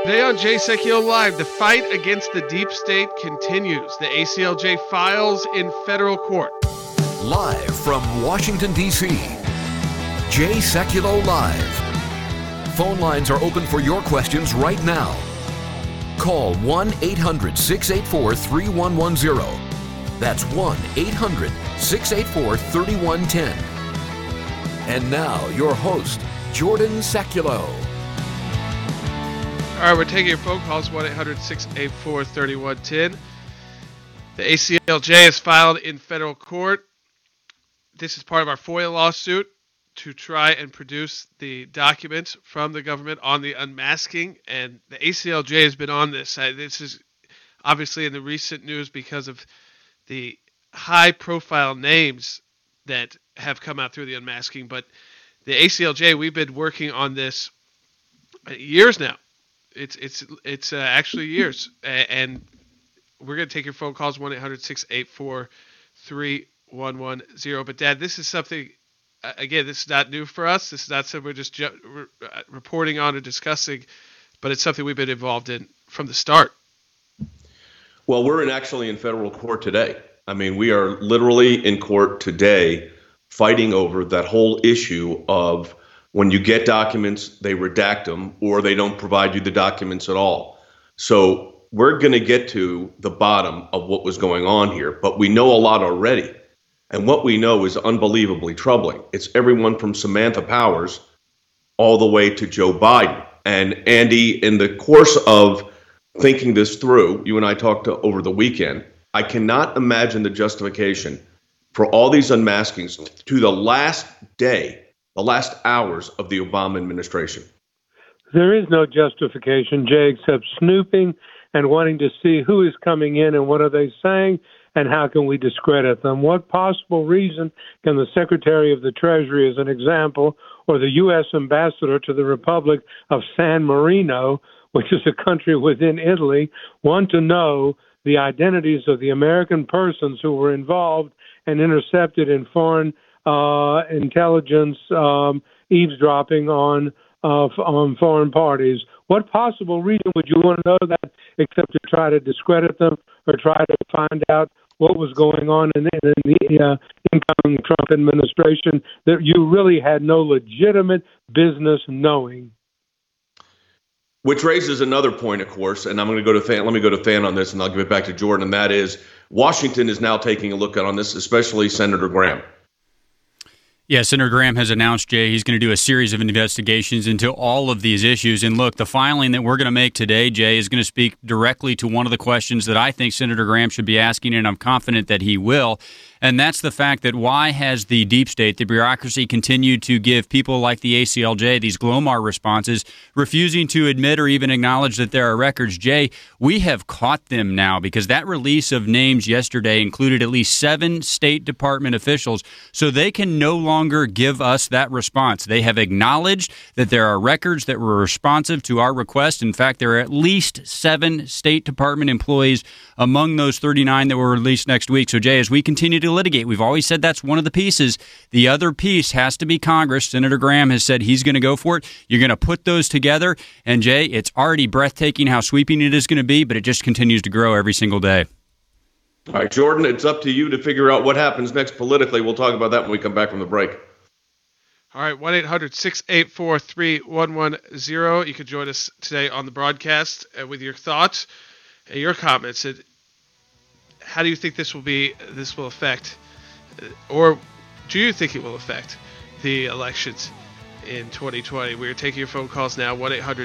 Today on Jay Sekulow Live, the fight against the deep state continues. The ACLJ files in federal court. Live from Washington, D.C., Jay Sekulow Live. Phone lines are open for your questions right now. Call 1-800-684-3110. That's 1-800-684-3110. And now, your host, Jordan Sekulow. All right, we're taking your phone calls, 1-800-684-3110. The ACLJ is filed in federal court. This is part of our FOIA lawsuit to try and produce the documents from the government on the unmasking. And the ACLJ has been on this. This is obviously in the recent news because of the high-profile names that have come out through the unmasking. But the ACLJ, we've been working on this years now. It's actually years, and we're going to take your phone calls, 1-800-684-3110. But, Dad, this is something, again, this is not new for us. This is not something we're just reporting on or discussing, but it's something we've been involved in from the start. Well, we're actually in federal court today. I mean, we are literally in court today fighting over that whole issue of when you get documents, they redact them, or they don't provide you the documents at all. So we're going to get to the bottom of what was going on here, but we know a lot already. And what we know is unbelievably troubling. It's everyone from Samantha Powers all the way to Joe Biden. And Andy, in the course of thinking this through, you and I talked over the weekend, I cannot imagine the justification for all these unmaskings to the last day, the last hours of the Obama administration. There is no justification, Jay, except snooping and wanting to see who is coming in and what are they saying and how can we discredit them. What possible reason can the Secretary of the Treasury, as an example, or the U.S. Ambassador to the Republic of San Marino, which is a country within Italy, want to know the identities of the American persons who were involved and intercepted in foreign intelligence eavesdropping on foreign parties? What possible reason would you want to know that except to try to discredit them or try to find out what was going on in the incoming Trump administration that you really had no legitimate business knowing? Which raises another point, of course, and I'm going to go to Fan. Let me go to Fan on this, and I'll give it back to Jordan. And that is, Washington is now taking a look at on this, especially Senator Graham. Yeah, Senator Graham has announced, Jay, he's going to do a series of investigations into all of these issues. And look, the filing that we're going to make today, Jay, is going to speak directly to one of the questions that I think Senator Graham should be asking, and I'm confident that he will. And that's the fact that why has the deep state, the bureaucracy, continued to give people like the ACLJ these Glomar responses, refusing to admit or even acknowledge that there are records? Jay, we have caught them now because that release of names yesterday included at least 7 State Department officials, so they can no longer give us that response. They have acknowledged that there are records that were responsive to our request. In fact, there are at least 7 State Department employees among those 39 that were released next week. So, Jay, as we continue to litigate, we've always said that's one of the pieces. The other piece has to be Congress. Senator Graham has said he's going to go for it. You're going to put those together. And, Jay, it's already breathtaking how sweeping it is going to be, but it just continues to grow every single day. All right, Jordan, it's up to you to figure out what happens next politically. We'll talk about that when we come back from the break. All right, 1-800-684-3110. You can join us today on the broadcast with your thoughts and your comments. How do you think this will affect, or do you think it will affect the elections in 2020? We're taking your phone calls now,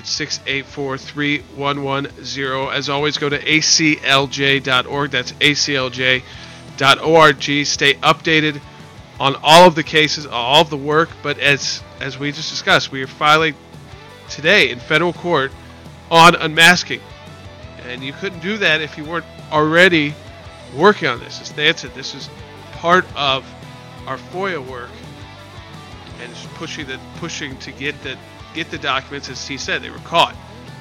1-800-684-3110. As always, go to aclj.org. That's aclj.org. Stay updated on all of the cases, all of the work. But as we just discussed, we are filing today in federal court on unmasking. And you couldn't do that if you weren't already working on this. As Stan said, this is part of our FOIA work, and it's pushing to get the documents. As he said, they were caught.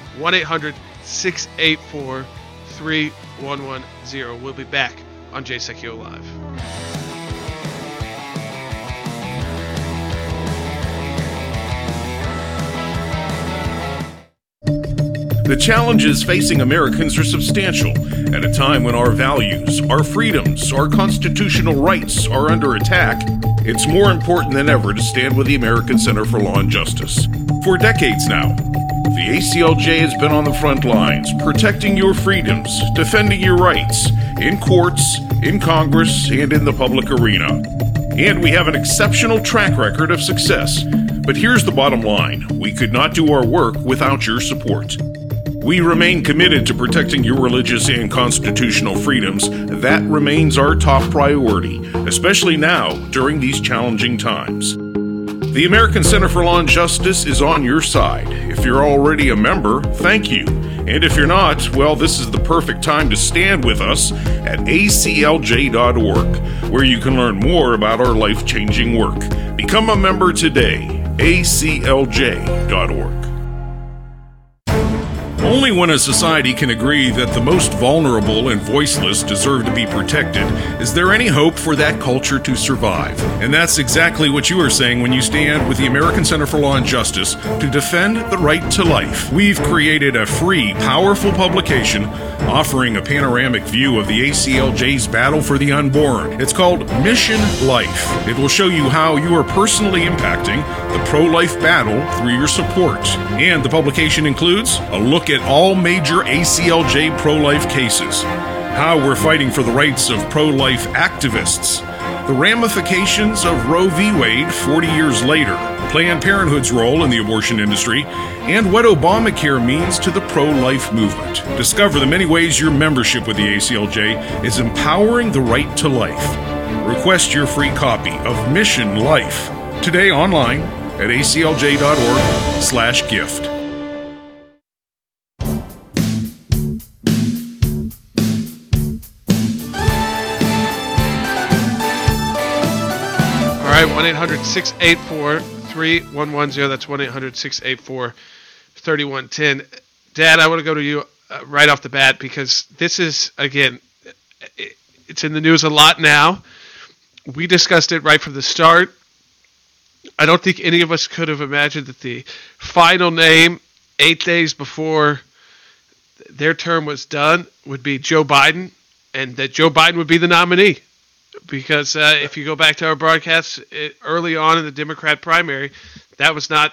1-800-684-3110. We'll be back on Jay Sekulow Live. The challenges facing Americans are substantial at a time when our values, our freedoms, our constitutional rights are under attack. It's more important than ever to stand with the American Center for Law and Justice. For decades now, the ACLJ has been on the front lines, protecting your freedoms, defending your rights, in courts, in Congress, and in the public arena. And we have an exceptional track record of success. But here's the bottom line. We could not do our work without your support. We remain committed to protecting your religious and constitutional freedoms. That remains our top priority, especially now during these challenging times. The American Center for Law and Justice is on your side. If you're already a member, thank you. And if you're not, well, this is the perfect time to stand with us at aclj.org, where you can learn more about our life-changing work. Become a member today, aclj.org. Only when a society can agree that the most vulnerable and voiceless deserve to be protected is there any hope for that culture to survive. And that's exactly what you are saying when you stand with the American Center for Law and Justice to defend the right to life. We've created a free, powerful publication offering a panoramic view of the ACLJ's battle for the unborn. It's called Mission Life. It will show you how you are personally impacting the pro-life battle through your support. And the publication includes a look at all major ACLJ pro-life cases, how we're fighting for the rights of pro-life activists, the ramifications of Roe v. Wade 40 years later, Planned Parenthood's role in the abortion industry, and what Obamacare means to the pro-life movement. Discover the many ways your membership with the ACLJ is empowering the right to life. Request your free copy of Mission Life today online at aclj.org/gift. All right, 1-800-684-3110. That's 1-800-684-3110. Dad, I want to go to you right off the bat because this is, again, it's in the news a lot now. We discussed it right from the start. I don't think any of us could have imagined that the final name 8 days before their term was done would be Joe Biden, and that Joe Biden would be the nominee. Because if you go back to our broadcasts early on in the Democrat primary, that was not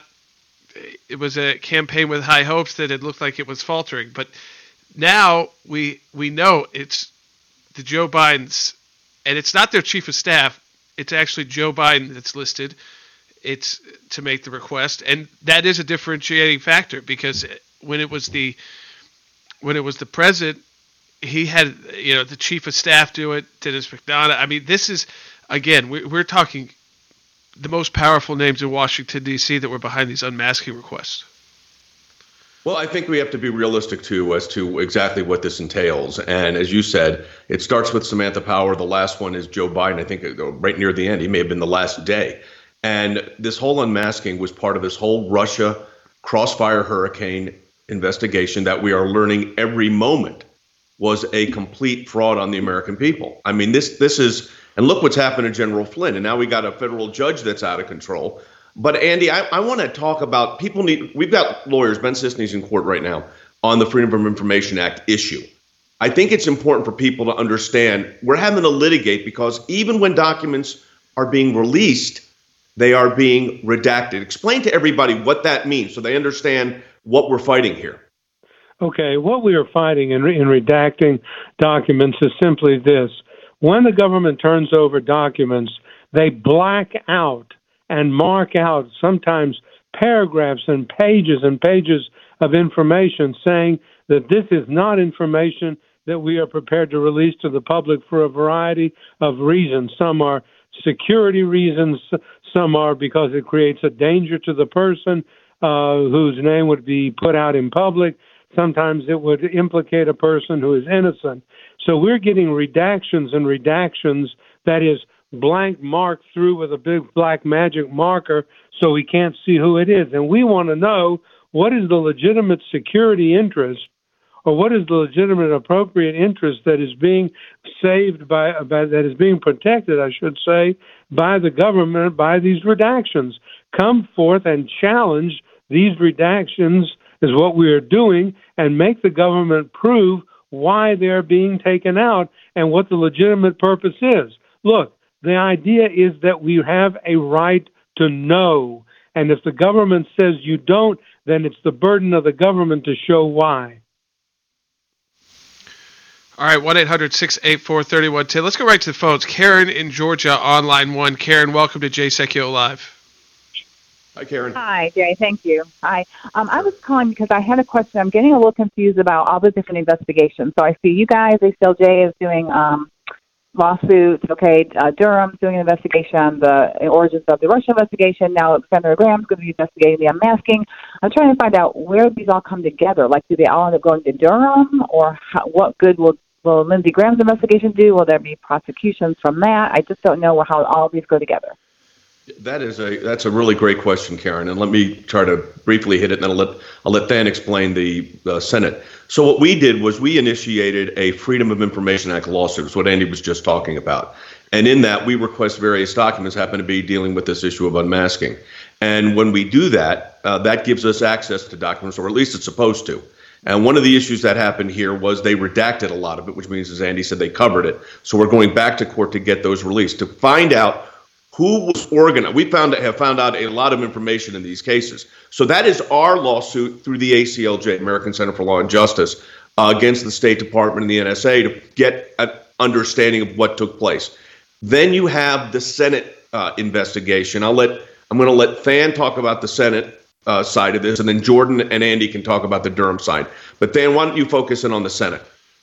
– it was a campaign with high hopes that it looked like it was faltering. But now we know it's the Joe Bidens, and it's not their chief of staff. It's actually Joe Biden that's listed. It's to make the request, and that is a differentiating factor because when it was the president, he had, the chief of staff do it, Dennis McDonough. I mean, this is, again, we're talking the most powerful names in Washington, D.C. that were behind these unmasking requests. Well, I think we have to be realistic, too, as to exactly what this entails. And as you said, it starts with Samantha Power. The last one is Joe Biden. I think right near the end, he may have been the last day. And this whole unmasking was part of this whole Russia crossfire hurricane investigation that we are learning every moment was a complete fraud on the American people. I mean, this is, and look what's happened to General Flynn. And now we got a federal judge that's out of control. But Andy, I want to talk about we've got lawyers, Ben Sisney's in court right now on the Freedom of Information Act issue. I think it's important for people to understand we're having to litigate because even when documents are being released, they are being redacted. Explain to everybody what that means so they understand what we're fighting here. Okay, what we are fighting in redacting documents is simply this. When the government turns over documents, they black out and mark out sometimes paragraphs and pages of information saying that this is not information that we are prepared to release to the public for a variety of reasons. Some are security reasons, some are because it creates a danger to the person whose name would be put out in public. Sometimes it would implicate a person who is innocent. So we're getting redactions, that is, blank marked through with a big black magic marker so we can't see who it is. And we want to know what is the legitimate security interest or what is the legitimate appropriate interest that is being saved that is being protected, I should say, by the government by these redactions. Come forth and challenge these redactions, is what we are doing and make the government prove why they're being taken out and what the legitimate purpose is. Look, the idea is that we have a right to know. And if the government says you don't, then it's the burden of the government to show why. All right, 1-800-684-3110. Let's go right to the phones. Karen in Georgia on line 1. Karen, welcome to Jay Sekulow Live. Hi, Karen. Hi, Jay. Thank you. Hi. I was calling because I had a question. I'm getting a little confused about all the different investigations. So I see you guys, ACLJ, is doing lawsuits. Okay, Durham's doing an investigation, the origins of the Russia investigation. Now Senator Graham's going to be investigating the unmasking. I'm trying to find out where these all come together. Like, do they all end up going to Durham, or what good will Lindsey Graham's investigation do? Will there be prosecutions from that? I just don't know how all these go together. That's a really great question, Karen, and let me try to briefly hit it, and then I'll let Dan explain the Senate. So what we did was we initiated a Freedom of Information Act lawsuit. It's what Andy was just talking about, and in that we request various documents happen to be dealing with this issue of unmasking. And when we do that, that gives us access to documents, or at least it's supposed to. And one of the issues that happened here was they redacted a lot of it, which means, as Andy said, they covered it. So we're going back to court to get those released to find out who was organized. We have found out a lot of information in these cases. So that is our lawsuit through the ACLJ, American Center for Law and Justice, against the State Department and the NSA to get an understanding of what took place. Then you have the Senate investigation. I'm going to let Than talk about the Senate side of this, and then Jordan and Andy can talk about the Durham side. But Than, why don't you focus in on the Senate?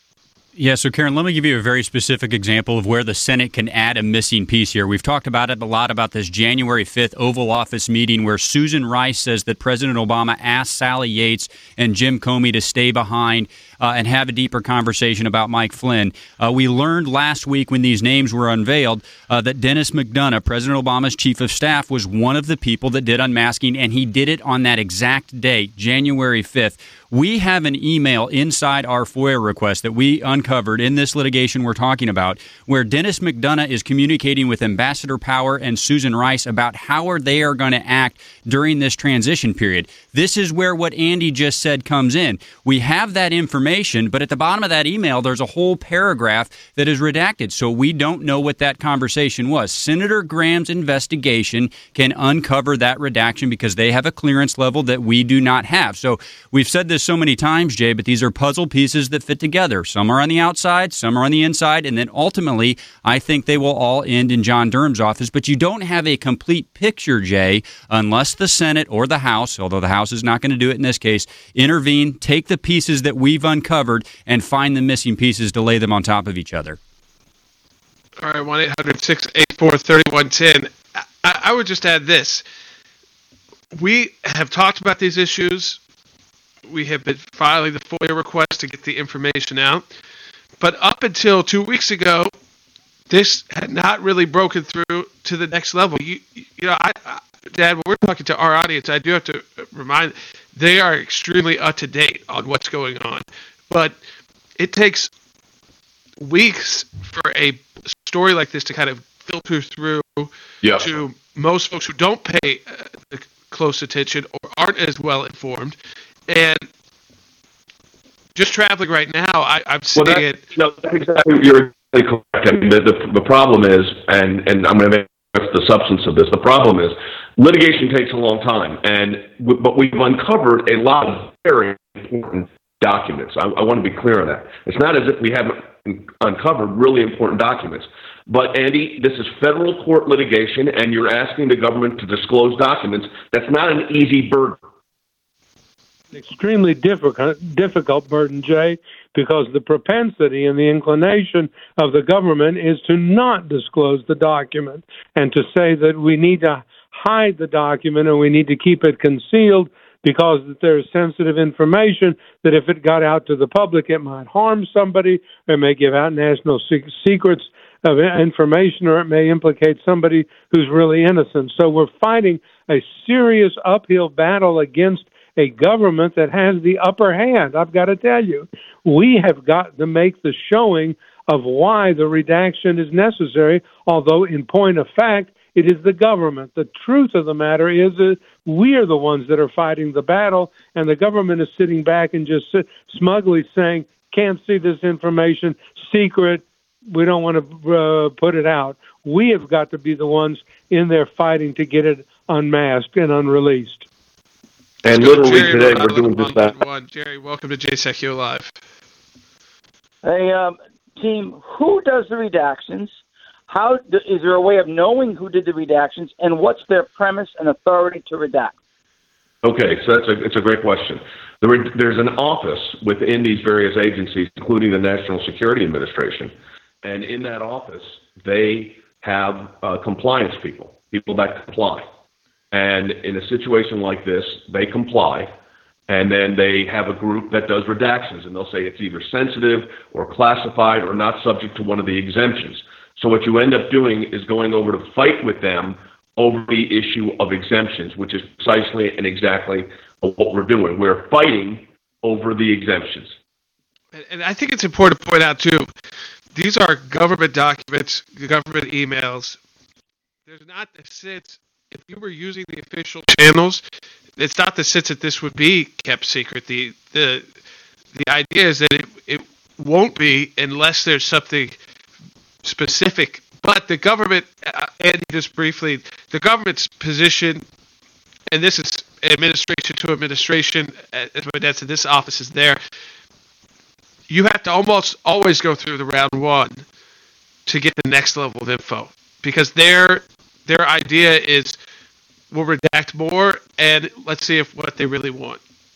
Yeah, so Karen, let me give you a very specific example of where the Senate can add a missing piece here. We've talked about it a lot about this January 5th Oval Office meeting where Susan Rice says that President Obama asked Sally Yates and Jim Comey to stay behind and have a deeper conversation about Mike Flynn. We learned last week when these names were unveiled that Dennis McDonough, President Obama's chief of staff, was one of the people that did unmasking, and he did it on that exact date, January 5th. We have an email inside our FOIA request that we uncovered in this litigation we're talking about, where Dennis McDonough is communicating with Ambassador Power and Susan Rice about how they are going to act during this transition period. This is where what Andy just said comes in. We have that information, but at the bottom of that email, there's a whole paragraph that is redacted, so we don't know what that conversation was. Senator Graham's investigation can uncover that redaction because they have a clearance level that we do not have. So we've said this so many times, Jay, but these are puzzle pieces that fit together. Some are on the outside, some are on the inside, and then ultimately, I think they will all end in John Durham's office. But you don't have a complete picture, Jay, unless the Senate or the House, although the House is not going to do it in this case, intervene, take the pieces that we've uncovered, and find the missing pieces to lay them on top of each other. All right, 1-800-684-3110. I would just add this. We have talked about these issues. We have been filing the FOIA request to get the information out. But up until 2 weeks ago, this had not really broken through to the next level. Dad, when we're talking to our audience, I do have to remind they are extremely up to date on what's going on. But it takes weeks for a story like this to kind of filter through to most folks who don't pay close attention or aren't as well informed. And just traveling right now, I'm seeing it. No, that's exactly, you're exactly correct. I mean, the problem is, and I'm going to make the substance of this, the problem is litigation takes a long time, but we've uncovered a lot of very important documents. I want to be clear on that. It's not as if we haven't uncovered really important documents. But, Andy, this is federal court litigation, and you're asking the government to disclose documents. That's not an easy burden. Extremely difficult burden, Jay, because the propensity and the inclination of the government is to not disclose the document and to say that we need to hide the document and we need to keep it concealed because there's sensitive information that if it got out to the public, it might harm somebody, it may give out national secrets of information, or it may implicate somebody who's really innocent. So we're fighting a serious uphill battle against a government that has the upper hand. I've got to tell you, we have got to make the showing of why the redaction is necessary, although in point of fact, It is the government. The truth of the matter is that we are the ones that are fighting the battle, and the government is sitting back and just smugly saying, can't see this information, secret, we don't want to put it out. We have got to be the ones in there fighting to get it unmasked and unreleased. And literally today we're doing just that. Jerry, welcome to JSecU Live. Hey, team, who does the redactions? Is there a way of knowing who did the redactions, and what's their premise and authority to redact? Okay, so it's a great question. There's an office within these various agencies, including the National Security Administration, and in that office they have compliance people that comply. And in a situation like this, they comply, and then they have a group that does redactions, and they'll say it's either sensitive or classified or not subject to one of the exemptions. So what you end up doing is going over to fight with them over the issue of exemptions, which is precisely and exactly what we're doing. We're fighting over the exemptions. And I think it's important to point out, too, these are government documents, government emails. There's not the sense, if you were using the official channels, it's not the sense that this would be kept secret. The idea is that it won't be unless there's something specific. But the government, Andy, just briefly, the government's position, and this is administration to administration, as this office is there, you have to almost always go through the round one to get the next level of info, because their idea is we'll redact more and let's see what they really want.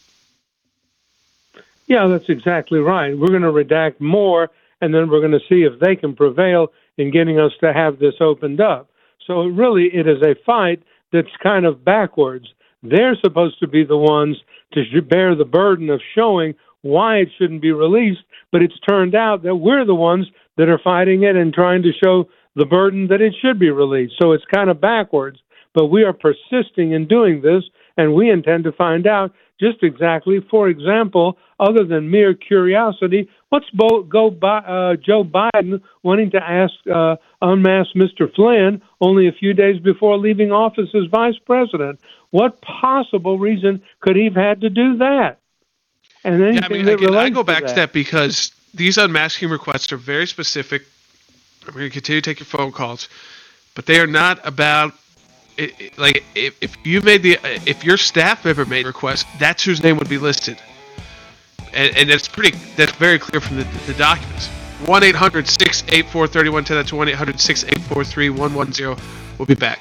Yeah, that's exactly right. We're going to redact more, and then we're going to see if they can prevail in getting us to have this opened up. So it is a fight that's kind of backwards. They're supposed to be the ones to bear the burden of showing why it shouldn't be released, but it's turned out that we're the ones that are fighting it and trying to show the burden that it should be released. So it's kind of backwards, but we are persisting in doing this, and we intend to find out just exactly, for example, other than mere curiosity, what's Joe Biden wanting to unmask Mr. Flynn only a few days before leaving office as vice president? What possible reason could he have had to do that? And I go back to that because these unmasking requests are very specific. I'm going to continue to take your phone calls, but they are not about like if your staff member made a request, that's whose name would be listed, and that's very clear from the documents. 1-800-684-3110. That's 1-800-684-3110. We'll be back.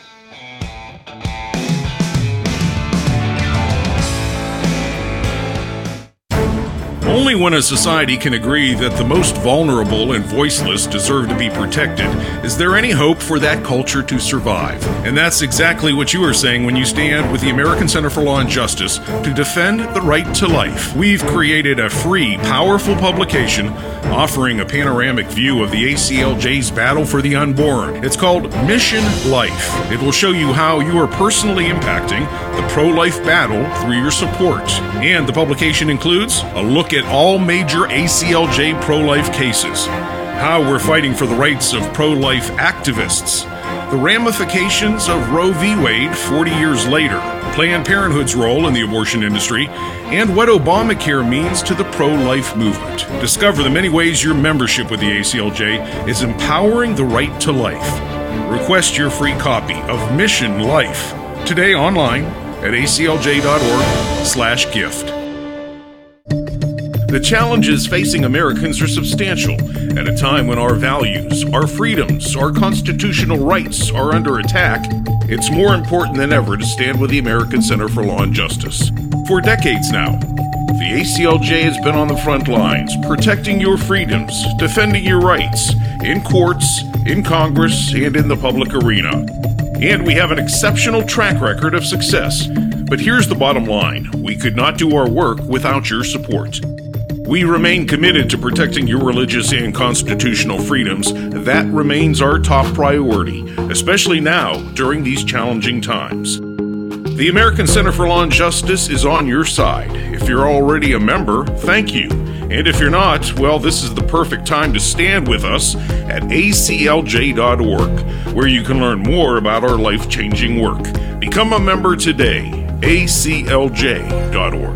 Only when a society can agree that the most vulnerable and voiceless deserve to be protected is there any hope for that culture to survive. And that's exactly what you are saying when you stand with the American Center for Law and Justice to defend the right to life. We've created a free, powerful publication offering a panoramic view of the ACLJ's battle for the unborn. It's called Mission Life. It will show you how you are personally impacting the pro-life battle through your support. And the publication includes a look at all major ACLJ pro-life cases, how we're fighting for the rights of pro-life activists, the ramifications of Roe v. Wade 40 years later, Planned Parenthood's role in the abortion industry, and what Obamacare means to the pro-life movement. Discover the many ways your membership with the ACLJ is empowering the right to life. Request your free copy of Mission Life today online at aclj.org/gift. The challenges facing Americans are substantial at a time when our values, our freedoms, our constitutional rights are under attack. It's more important than ever to stand with the American Center for Law and Justice. For decades now, the ACLJ has been on the front lines, protecting your freedoms, defending your rights, in courts, in Congress, and in the public arena. And we have an exceptional track record of success. But here's the bottom line. We could not do our work without your support. We remain committed to protecting your religious and constitutional freedoms. That remains our top priority, especially now during these challenging times. The American Center for Law and Justice is on your side. If you're already a member, thank you. And if you're not, well, this is the perfect time to stand with us at aclj.org, where you can learn more about our life-changing work. Become a member today, aclj.org.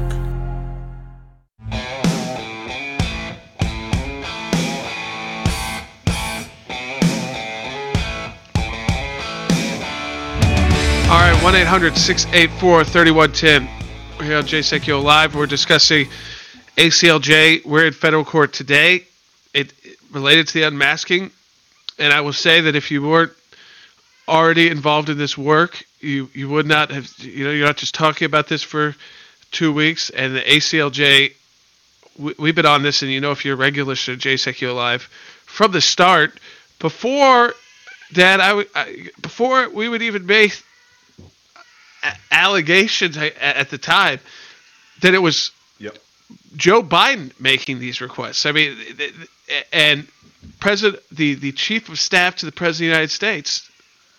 All right, 1-800-684-3110. We're here on Jay Sekulow Live. We're discussing ACLJ. We're in federal court today. It related to the unmasking. And I will say that if you weren't already involved in this work, you would not have, you're not just talking about this for 2 weeks. And the ACLJ, we've been on this, and if you're a regular to Jay Sekulow Live, from the start, before, Dad, before we would even make allegations at the time that it was Joe Biden making these requests. I mean, and the chief of staff to the president of the United States.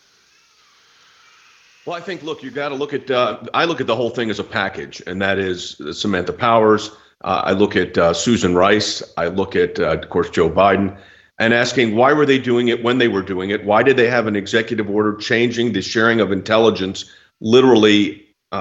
Well, I think, look, you got to look at. I look at the whole thing as a package, and that is Samantha Powers. I look at Susan Rice. I look at, of course, Joe Biden, and asking why were they doing it when they were doing it? Why did they have an executive order changing the sharing of intelligence literally,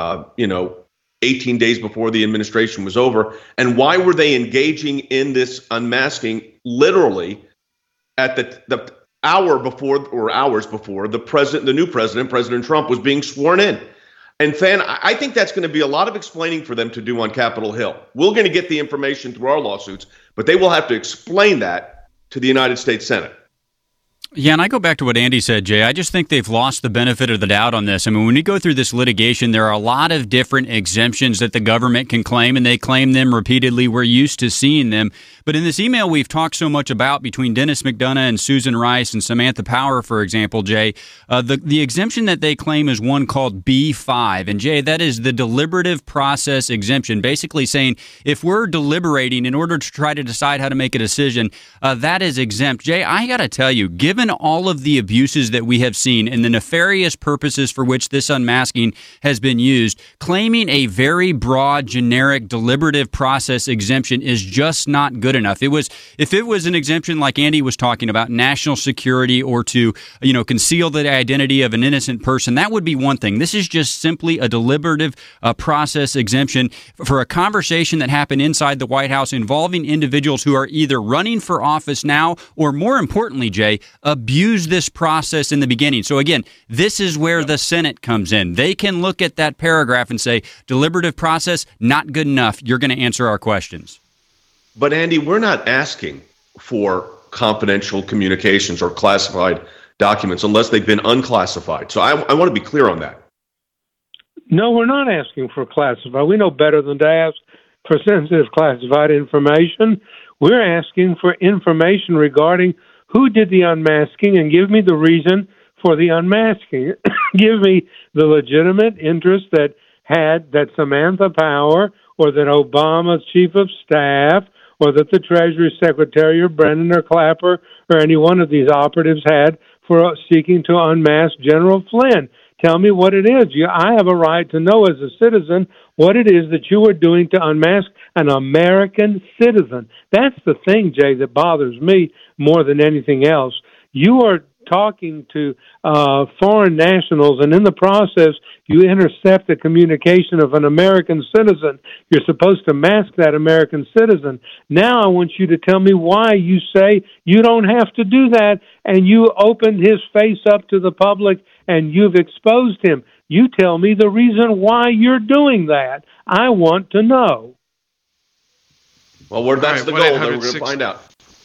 18 days before the administration was over? And why were they engaging in this unmasking literally at the hour before or hours before the new president, President Trump, was being sworn in? And Fan, I think that's going to be a lot of explaining for them to do on Capitol Hill. We're going to get the information through our lawsuits, but they will have to explain that to the United States Senate. Yeah, and I go back to what Andy said, Jay. I just think they've lost the benefit of the doubt on this. I mean, when you go through this litigation, there are a lot of different exemptions that the government can claim, and they claim them repeatedly. We're used to seeing them. But in this email we've talked so much about between Dennis McDonough and Susan Rice and Samantha Power, for example, Jay, the exemption that they claim is one called B5. And, Jay, that is the deliberative process exemption, basically saying if we're deliberating in order to try to decide how to make a decision, that is exempt. Jay, I got to tell you, given all of the abuses that we have seen and the nefarious purposes for which this unmasking has been used, claiming a very broad, generic, deliberative process exemption is just not good enough. If it was an exemption like Andy was talking about, national security or to, conceal the identity of an innocent person, that would be one thing. This is just simply a deliberative process exemption for a conversation that happened inside the White House involving individuals who are either running for office now or, more importantly, Jay, abuse this process in the beginning. So again, this is where the Senate comes in. They can look at that paragraph and say, deliberative process, not good enough. You're going to answer our questions. But Andy, we're not asking for confidential communications or classified documents unless they've been unclassified. So I want to be clear on that. No, we're not asking for classified. We know better than to ask for sensitive classified information. We're asking for information regarding who did the unmasking and give me the reason for the unmasking. Give me the legitimate interest that Samantha Power or that Obama's chief of staff or that the Treasury Secretary or Brennan or Clapper or any one of these operatives had for seeking to unmask General Flynn. Tell me what it is. I have a right to know as a citizen what it is that you are doing to unmask an American citizen. That's the thing, Jay, that bothers me more than anything else. You are talking to foreign nationals, and in the process, you intercept the communication of an American citizen. You're supposed to mask that American citizen. Now I want you to tell me why you say you don't have to do that, and you opened his face up to the public, and you've exposed him. You tell me the reason why you're doing that. I want to know. Well, that's the goal. We're going to find out.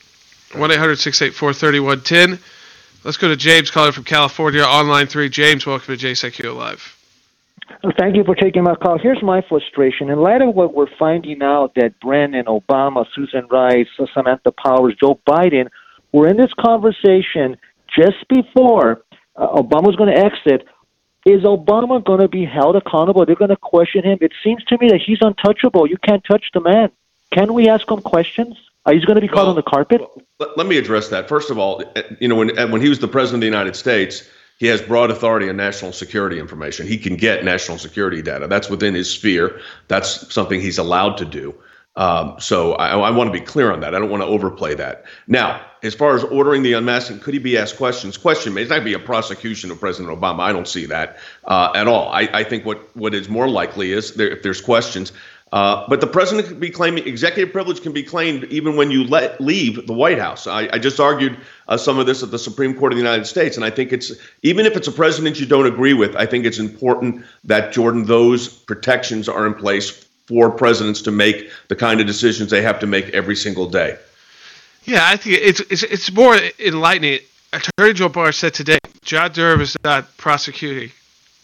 1-800-684-3110. Let's go to James calling from California on line 3. James, welcome to Jay Sekulow Live. Thank you for taking my call. Here's my frustration. In light of what we're finding out that Brennan, Obama, Susan Rice, Samantha Powers, Joe Biden were in this conversation just before Obama's going to exit, is Obama going to be held accountable? They're going to question him. It seems to me that he's untouchable. You can't touch the man. Can we ask him questions? Are you going to be caught on the carpet? Let me address that. First of all, when he was the president of the United States, He has broad authority on national security information. He can get national security data. That's within his sphere. That's something he's allowed to do. So I want to be clear on that. I don't want to overplay that. Now, as far as ordering the unmasking, could he be asked questions? Question may not be a prosecution of President Obama. I don't see that at all. I think what is more likely is if there's questions. But the president could be claiming executive privilege can be claimed even when you leave the White House. I just argued some of this at the Supreme Court of the United States, and I think even if it's a president you don't agree with, I think it's important that, Jordan, those protections are in place for presidents to make the kind of decisions they have to make every single day. Yeah, I think it's more enlightening. Attorney Joe Barr said today, John Durham is not prosecuting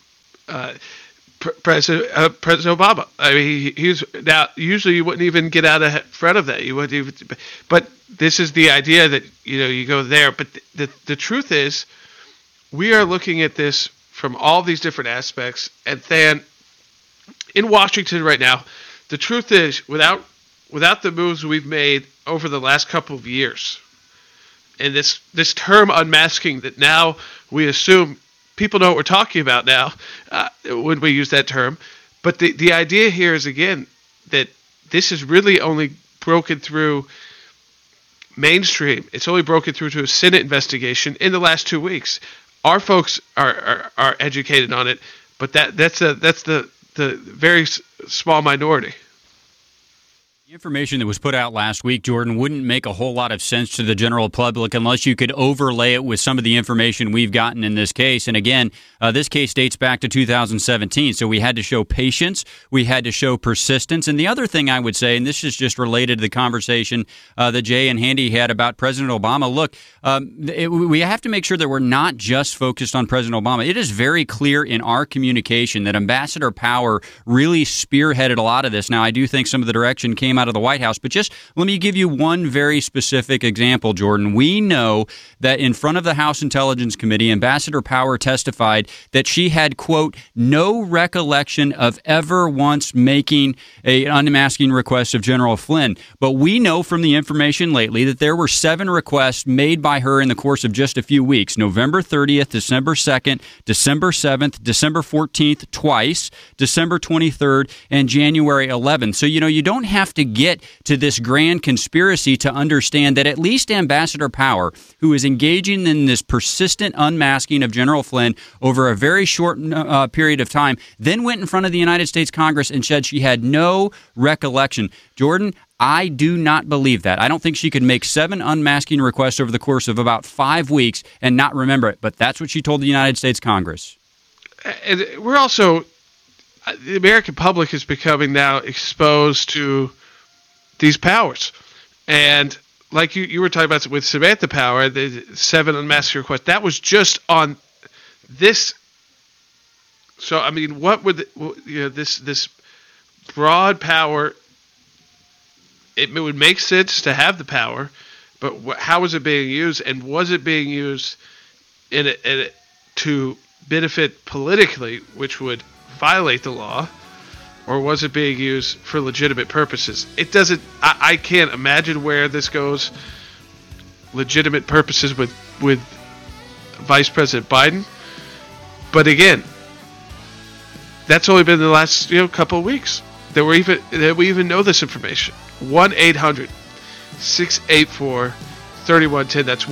President Obama. I mean, he's now. Usually, you wouldn't even get out in front of that. You wouldn't even. But this is the idea that you go there. But the truth is, we are looking at this from all these different aspects. And then, in Washington right now, the truth is, without the moves we've made over the last couple of years, and this term unmasking that now we assume people know what we're talking about now when we use that term. But the idea here is, again, that this is really only broken through mainstream. It's only broken through to a Senate investigation in the last 2 weeks. Our folks are educated on it, but that's the very small minority. The information that was put out last week, Jordan, wouldn't make a whole lot of sense to the general public unless you could overlay it with some of the information we've gotten in this case. And again, this case dates back to 2017, so we had to show patience, we had to show persistence. And the other thing I would say, and this is just related to the conversation that Jay and Handy had about President Obama, look, we have to make sure that we're not just focused on President Obama. It is very clear in our communication that Ambassador Power really spearheaded a lot of this. Now, I do think some of the direction came out of the White House, but just let me give you one very specific example, Jordan. We know that in front of the House Intelligence Committee, Ambassador Power testified that she had, quote, no recollection of ever once making an unmasking request of General Flynn. But we know from the information lately that there were 7 requests made by her in the course of just a few weeks. November 30th, December 2nd, December 7th, December 14th, twice, December 23rd, and January 11th. So, you don't have to get to this grand conspiracy to understand that at least Ambassador Power, who is engaging in this persistent unmasking of General Flynn over a very short period of time, then went in front of the United States Congress and said she had no recollection. Jordan, I do not believe that. I don't think she could make 7 unmasking requests over the course of about 5 weeks and not remember it. But that's what she told the United States Congress. And we're also, the American public is becoming now exposed to these powers. And like you were talking about with Samantha Power, the 7 unmasking requests, that was just on this. So, I mean, what would this broad power, it would make sense to have the power, but how was it being used? And was it being used to benefit politically, which would violate the law? Or was it being used for legitimate purposes? It doesn't. I can't imagine where this goes. Legitimate purposes with Vice President Biden, but again, that's only been the last couple of weeks that we even know this information. 1-800-684-3110. That's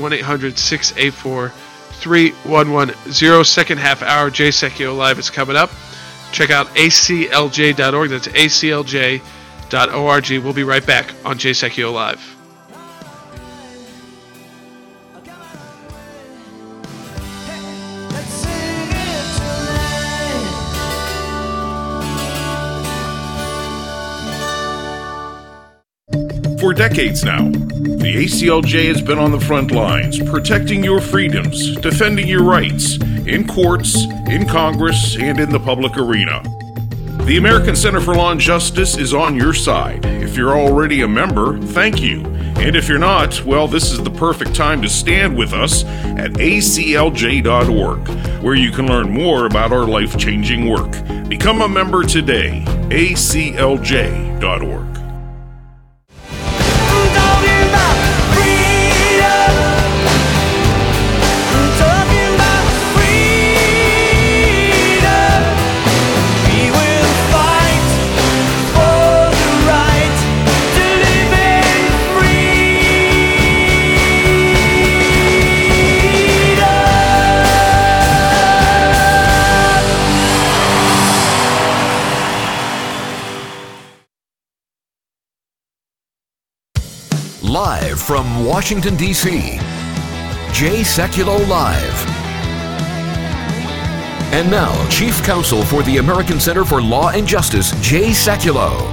1-800-684-3110. Second half hour, Jay Sekulow Live is coming up. Check out aclj.org. That's aclj.org. We'll be right back on Jay Sekulow Live. For decades now, the ACLJ has been on the front lines, protecting your freedoms, defending your rights, in courts, in Congress, and in the public arena. The American Center for Law and Justice is on your side. If you're already a member, thank you. And if you're not, well, this is the perfect time to stand with us at aclj.org, where you can learn more about our life-changing work. Become a member today, aclj.org. Freedom. Live from Washington, D.C., Jay Sekulow Live. And now, Chief Counsel for the American Center for Law and Justice, Jay Sekulow.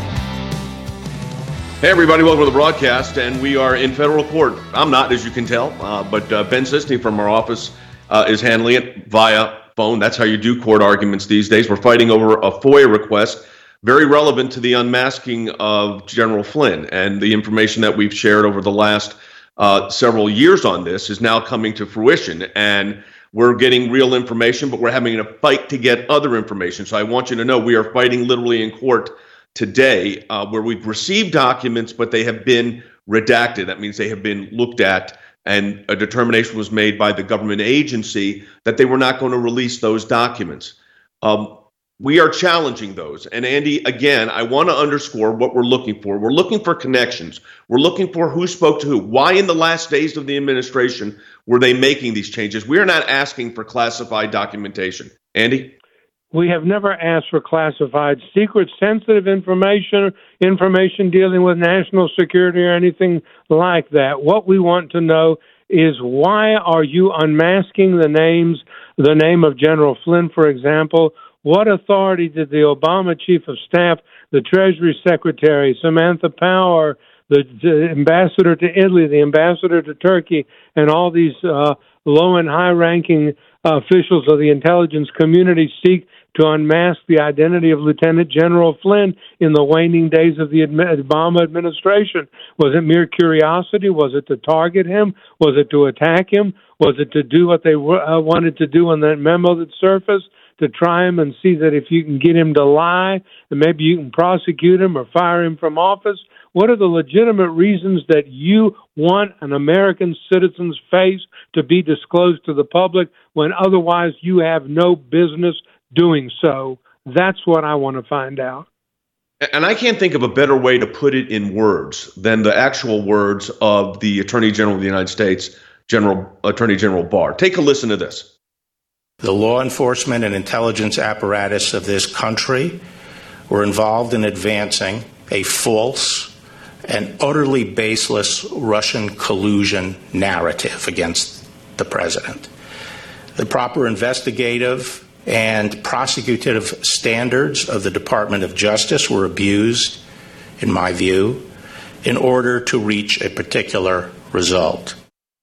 Hey everybody, welcome to the broadcast, and we are in federal court. I'm not, as you can tell, but Ben Sistany from our office is handling it via phone. That's how you do court arguments these days. We're fighting over a FOIA request, very relevant to the unmasking of General Flynn, and the information that we've shared over the last several years on this is now coming to fruition, and we're getting real information, but we're having a fight to get other information. So I want you to know we are fighting literally in court today, where we've received documents, but they have been redacted. That means they have been looked at, and a determination was made by the government agency that they were not going to release those documents. We are challenging those. And Andy, again, I want to underscore what we're looking for. We're looking for connections. We're looking for who spoke to who. Why in the last days of the administration were they making these changes? We are not asking for classified documentation. Andy? We have never asked for classified, secret, sensitive information dealing with national security or anything like that. What we want to know is, why are you unmasking the name of General Flynn, for example? What authority did the Obama Chief of Staff, the Treasury Secretary, Samantha Power, the ambassador to Italy, the ambassador to Turkey, and all these low and high-ranking officials of the intelligence community seek to unmask the identity of Lieutenant General Flynn in the waning days of the Obama administration? Was it mere curiosity? Was it to target him? Was it to attack him? Was it to do what they wanted to do on that memo that surfaced, to try him and see that if you can get him to lie, then maybe you can prosecute him or fire him from office? What are the legitimate reasons that you want an American citizen's face to be disclosed to the public when otherwise you have no business doing so? That's what I want to find out. And I can't think of a better way to put it in words than the actual words of the Attorney General of the United States, Attorney General Barr. Take a listen to this. The law enforcement and intelligence apparatus of this country were involved in advancing a false and utterly baseless Russian collusion narrative against the president. The proper investigative and prosecutive standards of the Department of Justice were abused, in my view, in order to reach a particular result.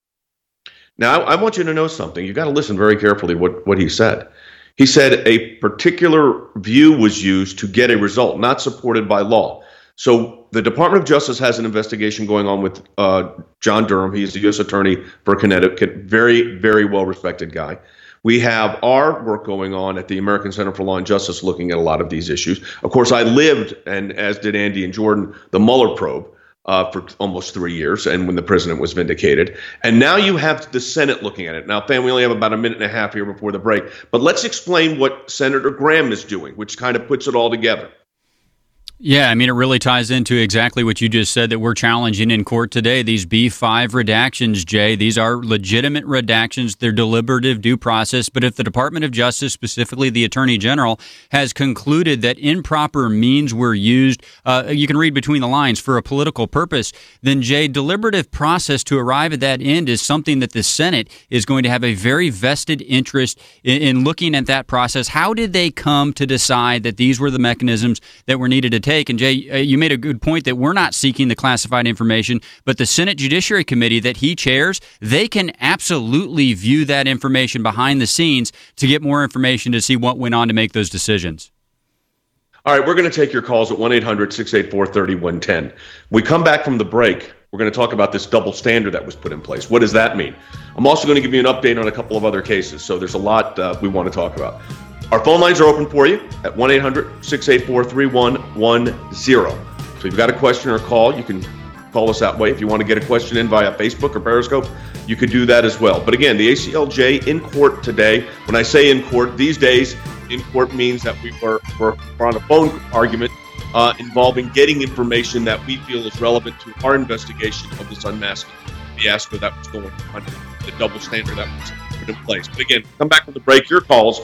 Now, I want you to know something. You've got to listen very carefully what he said. He said a particular view was used to get a result, not supported by law. So the Department of Justice has an investigation going on with John Durham. He's the U.S. Attorney for Connecticut, very, very well-respected guy. We have our work going on at the American Center for Law and Justice looking at a lot of these issues. Of course, I lived, and as did Andy and Jordan, the Mueller probe for almost 3 years, and when the president was vindicated. And now you have the Senate looking at it. Now, Fan, we only have about a minute and a half here before the break, but let's explain what Senator Graham is doing, which kind of puts it all together. Yeah, I mean, it really ties into exactly what you just said that we're challenging in court today. These B-5 redactions, Jay, these are legitimate redactions. They're deliberative due process. But if the Department of Justice, specifically the Attorney General, has concluded that improper means were used, you can read between the lines, for a political purpose, then, Jay, deliberative process to arrive at that end is something that the Senate is going to have a very vested interest in looking at that process. How did they come to decide that these were the mechanisms that were needed to take? And Jay, you made a good point that we're not seeking the classified information, but the Senate Judiciary Committee that he chairs, they can absolutely view that information behind the scenes to get more information to see what went on to make those decisions. All right, we're going to take your calls at 1-800-684-3110. We come back from the break. We're going to talk about this double standard that was put in place. What does that mean? I'm also going to give you an update on a couple of other cases, so there's a lot we want to talk about. Our phone lines are open for you at 1-800-684-3110. So if you've got a question or a call, you can call us that way. If you want to get a question in via Facebook or Periscope, you could do that as well. But again, the ACLJ in court today. When I say in court, these days, in court means that we're on a phone argument involving getting information that we feel is relevant to our investigation of this unmasking fiasco that was going on, the double standard that was put in place. But again, come back from the break. Your calls,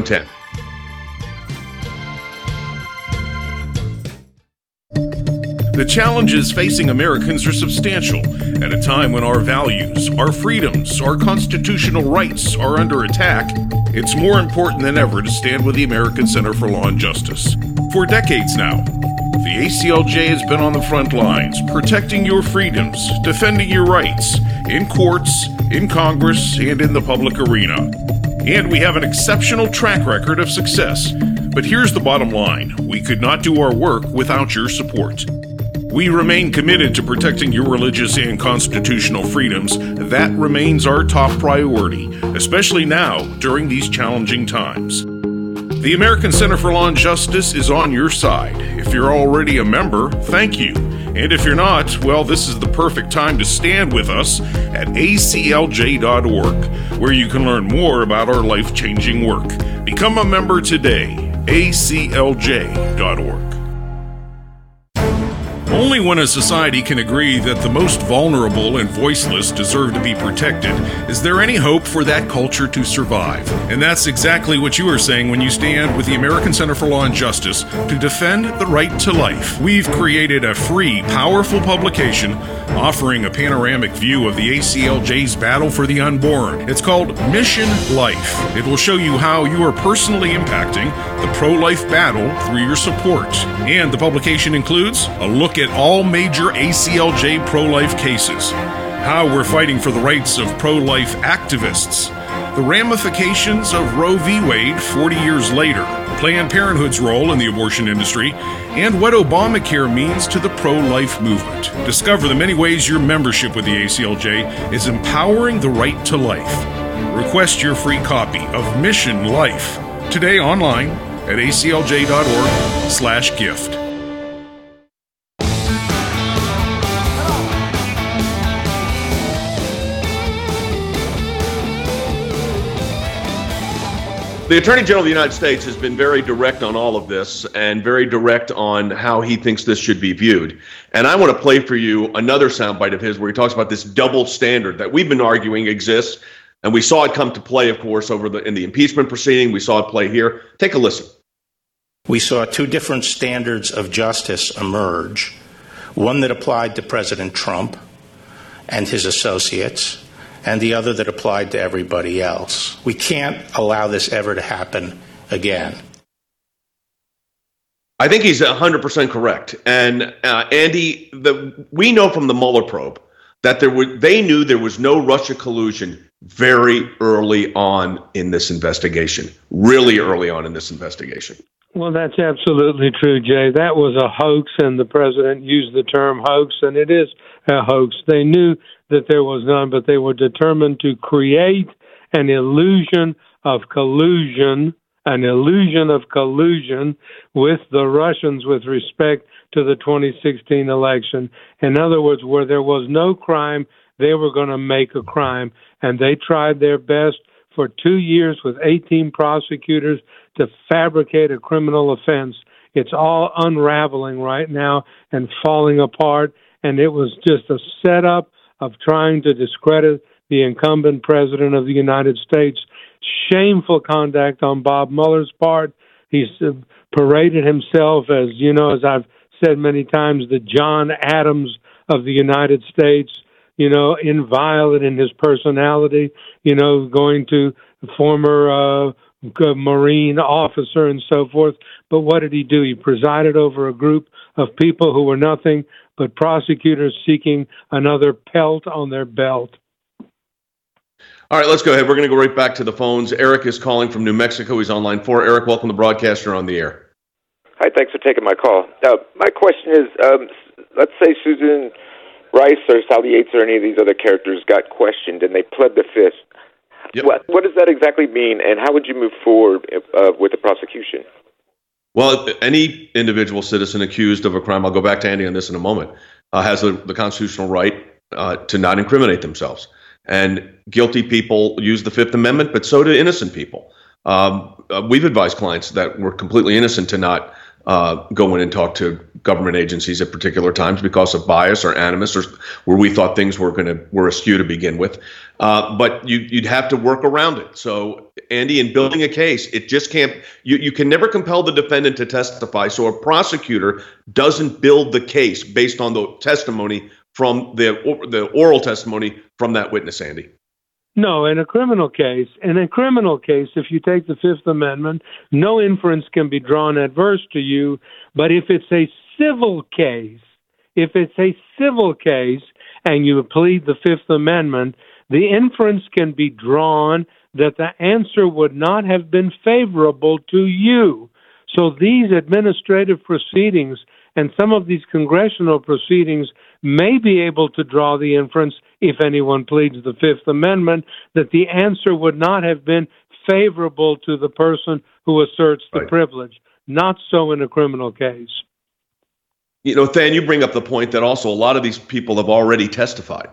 1-800-684-3110. The challenges facing Americans are substantial at a time when our values, our freedoms, our constitutional rights are under attack. It's more important than ever to stand with the American Center for Law and Justice. For decades now, the ACLJ has been on the front lines, protecting your freedoms, defending your rights, in courts, in Congress, and in the public arena. And we have an exceptional track record of success. But here's the bottom line. We could not do our work without your support. We remain committed to protecting your religious and constitutional freedoms. That remains our top priority, especially now during these challenging times. The American Center for Law and Justice is on your side. If you're already a member, thank you. And if you're not, well, this is the perfect time to stand with us at aclj.org, where you can learn more about our life-changing work. Become a member today, aclj.org. Only when a society can agree that the most vulnerable and voiceless deserve to be protected is there any hope for that culture to survive. And that's exactly what you are saying when you stand with the American Center for Law and Justice to defend the right to life. We've created a free, powerful publication offering a panoramic view of the ACLJ's battle for the unborn. It's called Mission Life. It will show you how you are personally impacting the pro-life battle through your support. And the publication includes a look at all major ACLJ pro-life cases, how we're fighting for the rights of pro-life activists, the ramifications of Roe v. Wade 40 years later, Planned Parenthood's role in the abortion industry, and what Obamacare means to the pro-life movement. Discover the many ways your membership with the ACLJ is empowering the right to life. Request your free copy of Mission Life today online at aclj.org/gift. The Attorney General of the United States has been very direct on all of this and very direct on how he thinks this should be viewed. And I want to play for you another soundbite of his where he talks about this double standard that we've been arguing exists. And we saw it come to play, of course, in the impeachment proceeding. We saw it play here. Take a listen. We saw two different standards of justice emerge, one that applied to President Trump and his associates, and the other that applied to everybody else. We can't allow this ever to happen again. I think he's 100% correct. And Andy, we know from the Mueller probe that they knew there was no Russia collusion very early on in this investigation, really early on in this investigation. Well, that's absolutely true, Jay. That was a hoax, and the president used the term hoax, and it is a hoax. They knew that there was none, but they were determined to create an illusion of collusion with the Russians with respect to the 2016 election. In other words, where there was no crime, they were going to make a crime, and they tried their best for 2 years with 18 prosecutors to fabricate a criminal offense. It's all unraveling right now and falling apart, and it was just a setup of trying to discredit the incumbent president of the United States. Shameful conduct on Bob Mueller's part. He's paraded himself as, as I've said many times, the John Adams of the United States, inviolate in his personality, going to former Marine officer and so forth. But what did he do? He presided over a group of people who were nothing but prosecutors seeking another pelt on their belt. All right, let's go ahead. We're going to go right back to the phones. Eric is calling from New Mexico. He's on line 4. Eric, welcome to the broadcast. You're on the air. Hi, thanks for taking my call. My question is, let's say Susan Rice or Sally Yates or any of these other characters got questioned and they pled the fifth. Yep. What does that exactly mean, and how would you move forward with the prosecution? Well, any individual citizen accused of a crime, I'll go back to Andy on this in a moment, has the constitutional right to not incriminate themselves. And guilty people use the Fifth Amendment, but so do innocent people. We've advised clients that were completely innocent to not go in and talk to government agencies at particular times because of bias or animus or where we thought things were askew to begin with. But you'd have to work around it. So Andy, in building a case. It just can't. You can never compel the defendant to testify. So a prosecutor doesn't build the case based on the testimony from the oral testimony from that witness, Andy. No, in a criminal case, if you take the Fifth Amendment, no inference can be drawn adverse to you. But if it's a civil case, and you plead the Fifth Amendment, the inference can be drawn that the answer would not have been favorable to you. So these administrative proceedings and some of these congressional proceedings may be able to draw the inference, if anyone pleads the Fifth Amendment, that the answer would not have been favorable to the person who asserts the privilege. Not so in a criminal case. You know, Than, you bring up the point that also a lot of these people have already testified.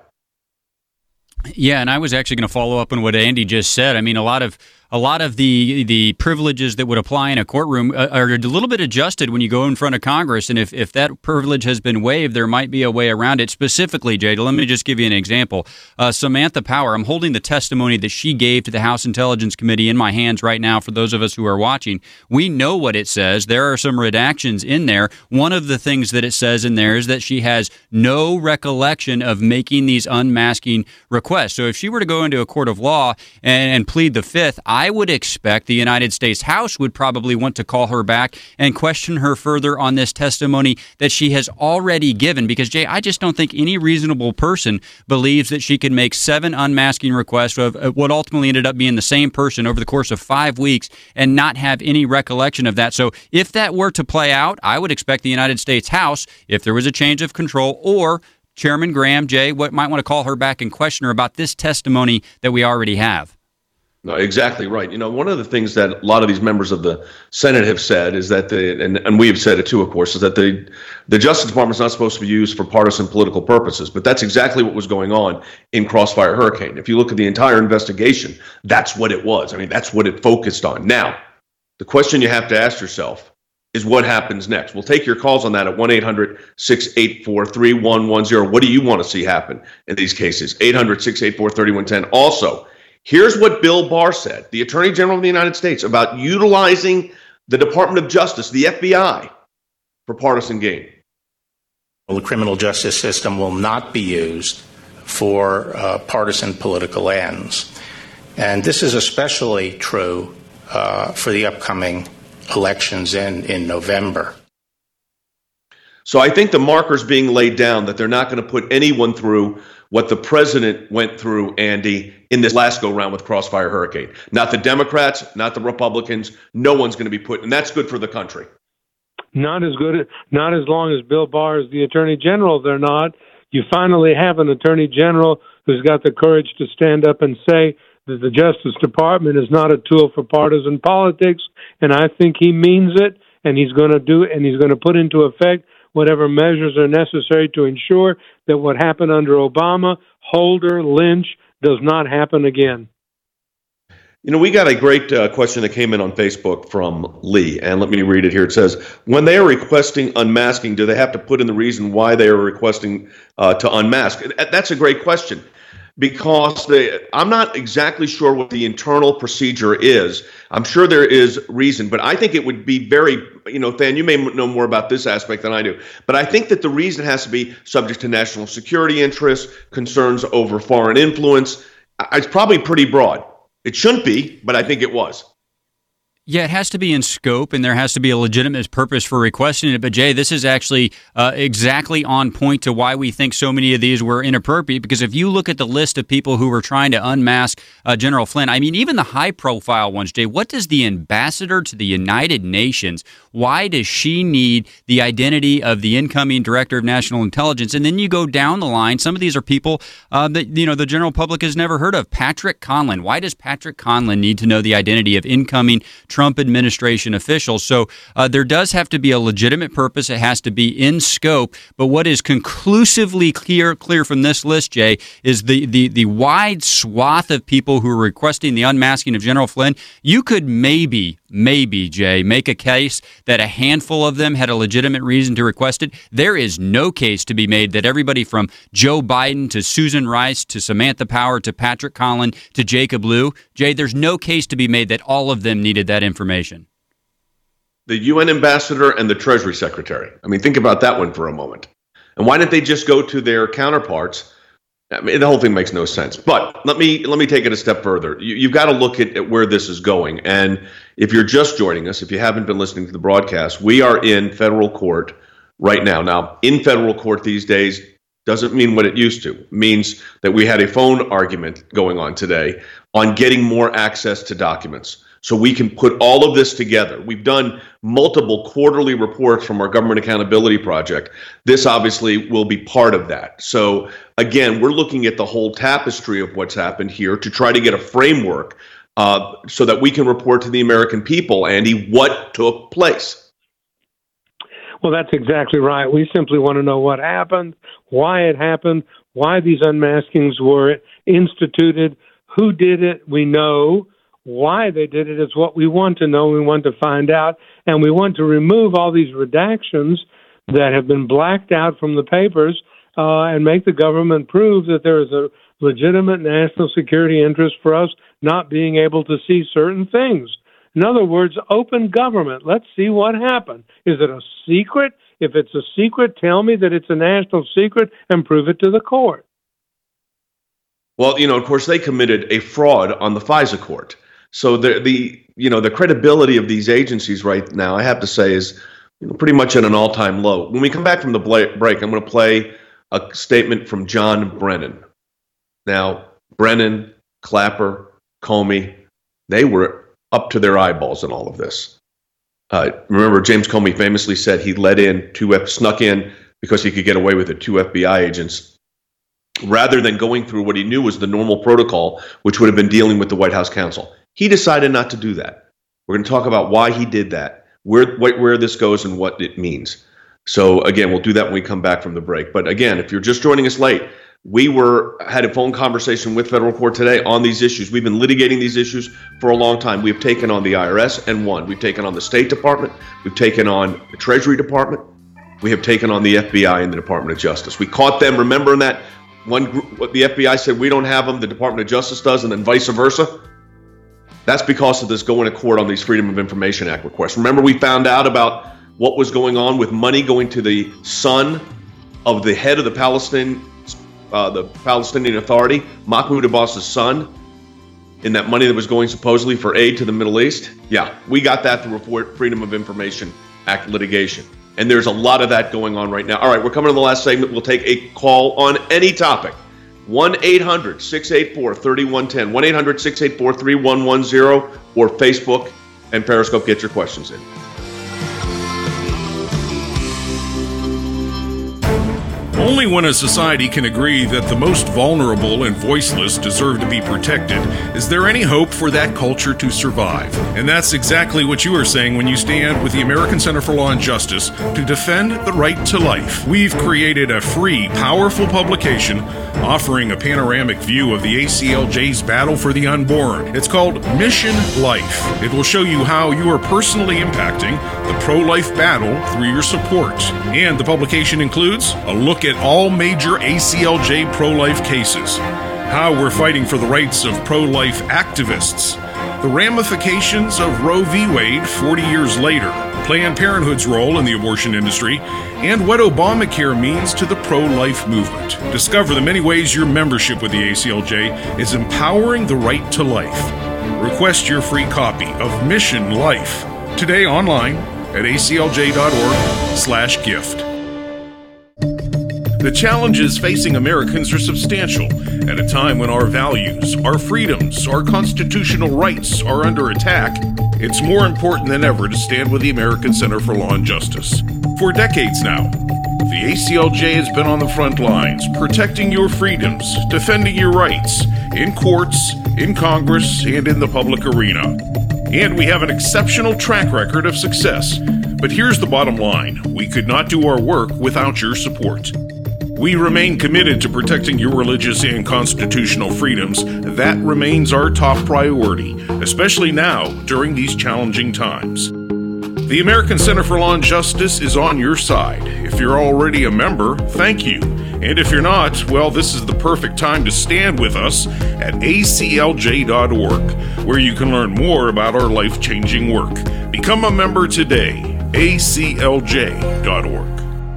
Yeah, and I was actually going to follow up on what Andy just said. I mean, a lot of the privileges that would apply in a courtroom are a little bit adjusted when you go in front of Congress. And if that privilege has been waived, there might be a way around it. Specifically, Jay, let me just give you an example. Samantha Power, I'm holding the testimony that she gave to the House Intelligence Committee in my hands right now for those of us who are watching. We know what it says. There are some redactions in there. One of the things that it says in there is that she has no recollection of making these unmasking requests. So if she were to go into a court of law and plead the Fifth, I would expect the United States House would probably want to call her back and question her further on this testimony that she has already given. Because, Jay, I just don't think any reasonable person believes that she can make 7 unmasking requests of what ultimately ended up being the same person over the course of 5 weeks and not have any recollection of that. So if that were to play out, I would expect the United States House, if there was a change of control, or Chairman Graham, Jay, might want to call her back and question her about this testimony that we already have. No, exactly right. You know, one of the things that a lot of these members of the Senate have said is that and we have said it too, of course, is that the Justice Department is not supposed to be used for partisan political purposes. But that's exactly what was going on in Crossfire Hurricane. If you look at the entire investigation, that's what it was. I mean, that's what it focused on. Now, the question you have to ask yourself is what happens next. We'll take your calls on that at 1-800-684-3110. What do you want to see happen in these cases? 800-684-3110. Also, here's what Bill Barr said, the Attorney General of the United States, about utilizing the Department of Justice, the FBI, for partisan gain. Well, the criminal justice system will not be used for partisan political ends. And this is especially true for the upcoming elections in November. So I think the marker's being laid down that they're not going to put anyone through what the president went through, Andy, in this last go-round with Crossfire Hurricane. Not the Democrats, not the Republicans. No one's going to be put, and that's good for the country. Not as long as Bill Barr is the Attorney General, they're not. You finally have an Attorney General who's got the courage to stand up and say that the Justice Department is not a tool for partisan politics, and I think he means it, and he's going to do it, and he's going to put into effect whatever measures are necessary to ensure that what happened under Obama, Holder, Lynch, does not happen again. You know, we got a great question that came in on Facebook from Lee, and let me read it here. It says, when they are requesting unmasking, do they have to put in the reason why they are requesting to unmask? That's a great question, because I'm not exactly sure what the internal procedure is. I'm sure there is reason, but I think it would be very, Than, you may know more about this aspect than I do, but I think that the reason has to be subject to national security interests, concerns over foreign influence. It's probably pretty broad. It shouldn't be, but I think it was. Yeah, it has to be in scope, and there has to be a legitimate purpose for requesting it. But, Jay, this is actually exactly on point to why we think so many of these were inappropriate, because if you look at the list of people who were trying to unmask General Flynn, I mean, even the high-profile ones, Jay, what does the ambassador to the United Nations, why does she need the identity of the incoming director of national intelligence? And then you go down the line. Some of these are people that, the general public has never heard of. Patrick Conlon. Why does Patrick Conlon need to know the identity of incoming Trump administration officials? So there does have to be a legitimate purpose. It has to be in scope. But what is conclusively clear from this list, Jay, is the wide swath of people who are requesting the unmasking of General Flynn. You could maybe Jay, make a case that a handful of them had a legitimate reason to request it. There is no case to be made that everybody from Joe Biden to Susan Rice to Samantha Power to Patrick Collin to Jacob Lew, Jay, there's no case to be made that all of them needed that information. The UN ambassador and the Treasury Secretary. I mean, think about that one for a moment. And why didn't they just go to their counterparts? I mean, the whole thing makes no sense. But let me take it a step further. You've got to look at where this is going. And if you're just joining us, if you haven't been listening to the broadcast, we are in federal court right now. Now, in federal court these days doesn't mean what it used to. It means that we had a phone argument going on today on getting more access to documents, so we can put all of this together. We've done multiple quarterly reports from our Government Accountability Project. This obviously will be part of that. So again, we're looking at the whole tapestry of what's happened here to try to get a framework so that we can report to the American people, Andy, what took place. Well, that's exactly right. We simply want to know what happened, why it happened, why these unmaskings were instituted, who did it, we know. Why they did it is what we want to know, we want to find out, and we want to remove all these redactions that have been blacked out from the papers and make the government prove that there is a legitimate national security interest for us not being able to see certain things. In other words, open government. Let's see what happened. Is it a secret? If it's a secret, tell me that it's a national secret and prove it to the court. Well, of course, they committed a fraud on the FISA court. So the credibility of these agencies right now, I have to say, is pretty much at an all-time low. When we come back from the break, I'm going to play a statement from John Brennan. Now, Brennan, Clapper, Comey, they were up to their eyeballs in all of this. Remember, James Comey famously said he snuck in because he could get away with it, 2 FBI agents, rather than going through what he knew was the normal protocol, which would have been dealing with the White House counsel. He decided not to do that. We're going to talk about why he did that, where this goes, and what it means. So again, we'll do that when we come back from the break. But again, if you're just joining us late, we had a phone conversation with federal court today on these issues. We've been litigating these issues for a long time. We've taken on the IRS and won. We've taken on the State Department. We've taken on the Treasury Department. We have taken on the FBI and the Department of Justice. We caught them. Remember in that one group, what the FBI said, we don't have them, the Department of Justice does, and then vice versa? That's because of this going to court on these Freedom of Information Act requests. Remember, we found out about what was going on with money going to the son of the head of the Palestinian Authority, Mahmoud Abbas's son, in that money that was going supposedly for aid to the Middle East? Yeah, we got that through Freedom of Information Act litigation. And there's a lot of that going on right now. All right, we're coming to the last segment. We'll take a call on any topic. 1-800-684-3110, 1-800-684-3110, or Facebook and Periscope. Get your questions in. Only when a society can agree that the most vulnerable and voiceless deserve to be protected is there any hope for that culture to survive. And that's exactly what you are saying when you stand with the American Center for Law and Justice to defend the right to life. We've created a free, powerful publication offering a panoramic view of the ACLJ's battle for the unborn. It's called Mission Life. It will show you how you are personally impacting the pro-life battle through your support. And the publication includes a look at all major ACLJ pro-life cases, how we're fighting for the rights of pro-life activists, the ramifications of Roe v. Wade 40 years later, Planned Parenthood's role in the abortion industry, and what Obamacare means to the pro-life movement. Discover the many ways your membership with the ACLJ is empowering the right to life. Request your free copy of Mission Life today online at aclj.org/gift. The challenges facing Americans are substantial at a time when our values, our freedoms, our constitutional rights are under attack. It's more important than ever to stand with the American Center for Law and Justice. For decades now, the ACLJ has been on the front lines, protecting your freedoms, defending your rights, in courts, in Congress, and in the public arena. And we have an exceptional track record of success. But here's the bottom line. We could not do our work without your support. We remain committed to protecting your religious and constitutional freedoms. That remains our top priority, especially now during these challenging times. The American Center for Law and Justice is on your side. If you're already a member, thank you. And if you're not, well, this is the perfect time to stand with us at aclj.org, where you can learn more about our life-changing work. Become a member today. aclj.org.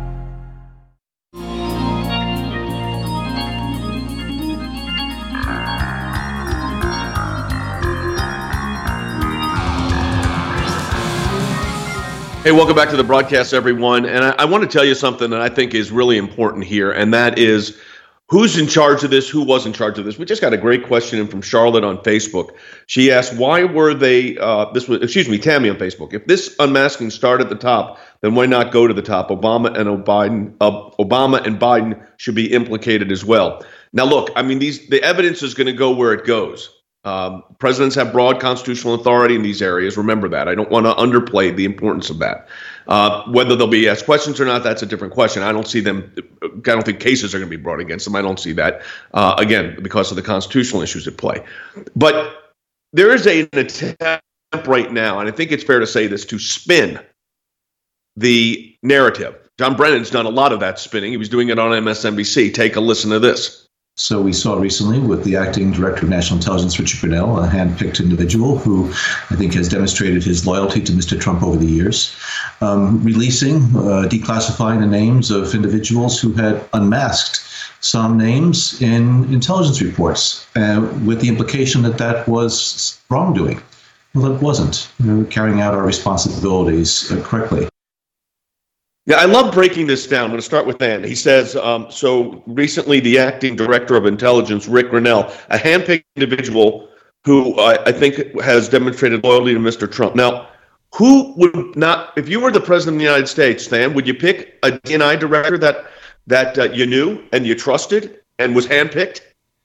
Hey, welcome back to the broadcast, everyone. And I want to tell you something that I think is really important here, and that is who's in charge of this, who was in charge of this. We just got a great question in from Charlotte on Facebook. She asked, why were they, Tammy on Facebook, if this unmasking started at the top, then why not go to the top? Obama and Biden should be implicated as well. Now, look, I mean, the evidence is going to go where it goes. Presidents have broad constitutional authority in these areas. Remember that. I don't want to underplay the importance of that. Whether they'll be asked questions or not, that's a different question. I don't think cases are going to be brought against them. I don't see that, again, because of the constitutional issues at play. But there is an attempt right now, and I think it's fair to say this, to spin the narrative. John Brennan's done a lot of that spinning. He was doing it on MSNBC. Take a listen to this. So we saw recently with the acting director of national intelligence, Richard Grenell, a hand-picked individual who I think has demonstrated his loyalty to Mr. Trump over the years, declassifying the names of individuals who had unmasked some names in intelligence reports, with the implication that that was wrongdoing. Well, it wasn't. We were carrying out our responsibilities correctly. Yeah, I love breaking this down. I'm going to start with Dan. He says, so recently the acting director of intelligence, Rick Grenell, a handpicked individual who I think has demonstrated loyalty to Mr. Trump. Now, who would not, if you were the president of the United States, Dan, would you pick a DNI director that you knew and you trusted and was handpicked?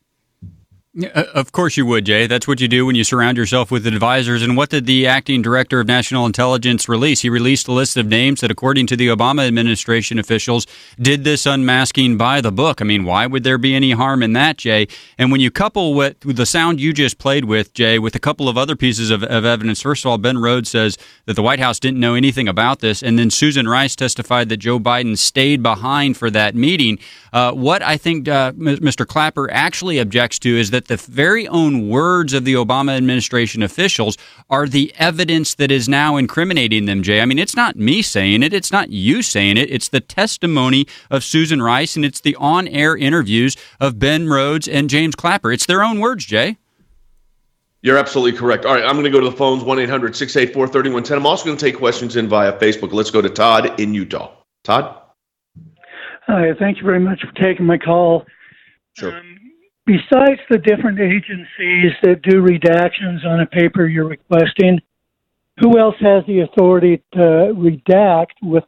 Of course you would, Jay. That's what you do when you surround yourself with advisors. And what did the acting director of national intelligence release? He released a list of names that, according to the Obama administration officials, did this unmasking by the book. I mean, why would there be any harm in that, Jay? And when you couple with the sound you just played with, Jay, with a couple of other pieces of evidence, first of all, Ben Rhodes says that the White House didn't know anything about this. And then Susan Rice testified that Joe Biden stayed behind for that meeting. What I think Mr. Clapper actually objects to is that the very own words of the Obama administration officials are the evidence that is now incriminating them, Jay. I mean, it's not me saying it. It's not you saying it. It's the testimony of Susan Rice, and it's the on-air interviews of Ben Rhodes and James Clapper. It's their own words, Jay. You're absolutely correct. All right, I'm going to go to the phones, 1-800-684-3110. I'm also going to take questions in via Facebook. Let's go to Todd in Utah. Todd? Hi, thank you very much for taking my call. Sure. Besides the different agencies that do redactions on a paper you're requesting, who else has the authority to redact